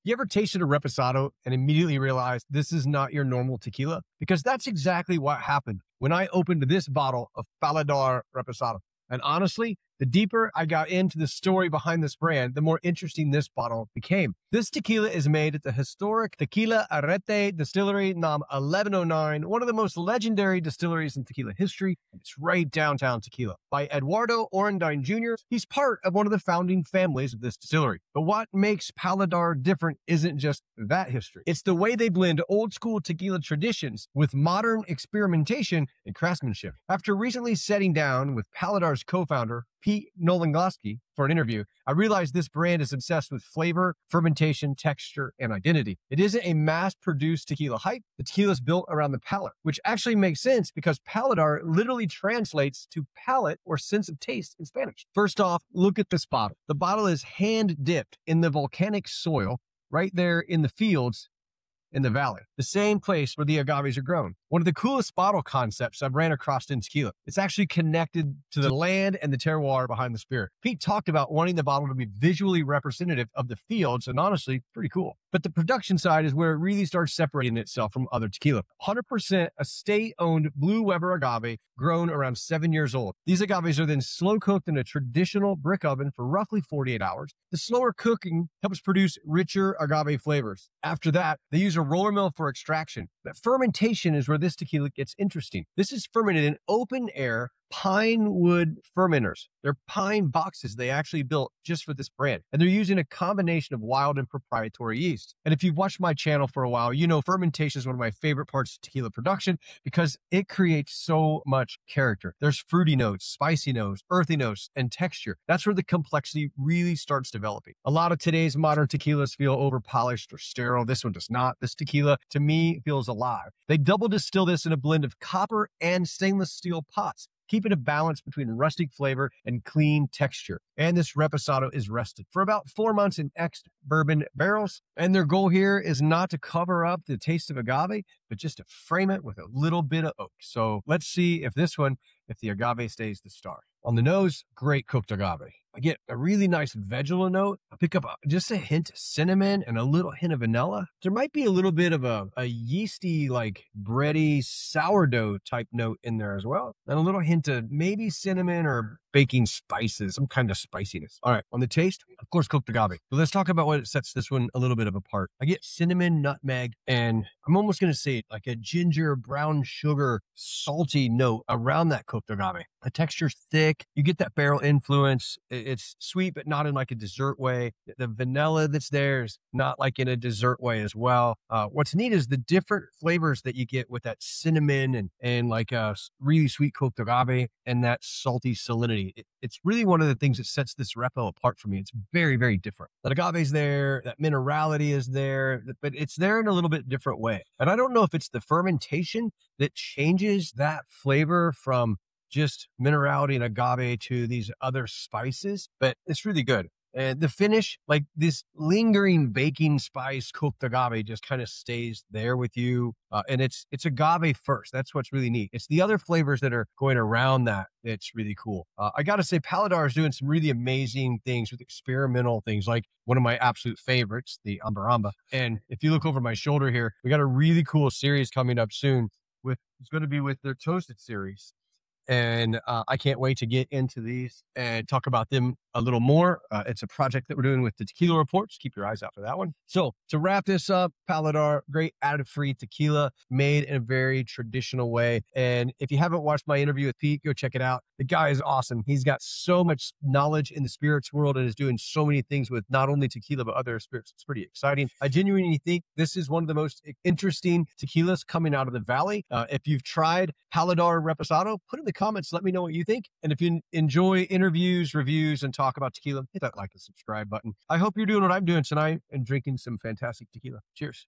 You ever tasted a reposado and immediately realized this is not your normal tequila? Because that's exactly what happened when I opened this bottle of Paladar Reposado. And honestly, the deeper I got into the story behind this brand, the more interesting this bottle became. This tequila is made at the historic Tequila Arrete Distillery Nam 1109, one of the most legendary distilleries in tequila history. It's right downtown Tequila. By Eduardo Orendine Jr., he's part of one of the founding families of this distillery. But what makes Paladar different isn't just that history. It's the way they blend old school tequila traditions with modern experimentation and craftsmanship. After recently sitting down with Paladar's co-founder, Pete Nolengowski, for an interview, I realized this brand is obsessed with flavor, fermentation, texture, and identity. It isn't a mass-produced tequila hype. The tequila is built around the palate, which actually makes sense because Paladar literally translates to palate or sense of taste in Spanish. First off, look at this bottle. The bottle is hand-dipped in the volcanic soil right there in the fields in the valley, the same place where the agaves are grown. One of the coolest bottle concepts I've ran across in tequila. It's actually connected to the land and the terroir behind the spirit. Pete talked about wanting the bottle to be visually representative of the fields, and honestly, pretty cool. But the production side is where it really starts separating itself from other tequila. 100% a state-owned Blue Weber agave grown around 7 years old. These agaves are then slow cooked in a traditional brick oven for roughly 48 hours. The slower cooking helps produce richer agave flavors. After that, they use a roller mill for extraction. But fermentation is where this tequila gets interesting. This is fermented in open air pine wood fermenters. They're pine boxes they actually built just for this brand. And they're using a combination of wild and proprietary yeast. And if you've watched my channel for a while, you know fermentation is one of my favorite parts of tequila production because it creates so much character. There's fruity notes, spicy notes, earthy notes, and texture. That's where the complexity really starts developing. A lot of today's modern tequilas feel over-polished or sterile. This one does not. This tequila, to me, feels alive. They double distill this in a blend of copper and stainless steel pots, keeping a balance between rustic flavor and clean texture. And this reposado is rested for about 4 months in ex-bourbon barrels. And their goal here is not to cover up the taste of agave, but just to frame it with a little bit of oak. So let's see if the agave stays the star. On the nose, great cooked agave. I get a really nice vegetal note. I pick up just a hint of cinnamon and a little hint of vanilla. There might be a little bit of a yeasty, like bready sourdough type note in there as well. And a little hint of maybe cinnamon or baking spices, some kind of spiciness. All right, on the taste, of course, cooked agave. But let's talk about what sets this one a little bit of apart. I get cinnamon, nutmeg, and I'm almost going to say it like a ginger, brown sugar, salty note around that cooked agave. The texture's thick. You get that barrel influence. It's sweet, but not in like a dessert way. The vanilla that's there is not like in a dessert way as well. What's neat is the different flavors that you get with that cinnamon and like a really sweet cooked agave and that salty salinity. It's really one of the things that sets this repo apart for me. It's very, very different. That agave's there, that minerality is there, but it's there in a little bit different way. And I don't know if it's the fermentation that changes that flavor from just minerality and agave to these other spices, but it's really good. And the finish, like this lingering baking spice cooked agave just kind of stays there with you. And it's agave first. That's what's really neat. It's the other flavors that are going around that. It's really cool. I got to say, Paladar is doing some really amazing things with experimental things, like one of my absolute favorites, the Ambaramba. And if you look over my shoulder here, we got a really cool series coming up soon it's going to be with their Toasted series. And I can't wait to get into these and talk about them a little more. It's a project that we're doing with the Tequila Reports. Keep your eyes out for that one. So to wrap this up, Paladar, great additive-free tequila made in a very traditional way. And if you haven't watched my interview with Pete, go check it out. The guy is awesome. He's got so much knowledge in the spirits world and is doing so many things with not only tequila, but other spirits. It's pretty exciting. I genuinely think this is one of the most interesting tequilas coming out of the valley. If you've tried Paladar Reposado, put in the comments, let me know what you think. And if you enjoy interviews, reviews, and talk about tequila, hit that like and subscribe button. I hope you're doing what I'm doing tonight and drinking some fantastic tequila. Cheers.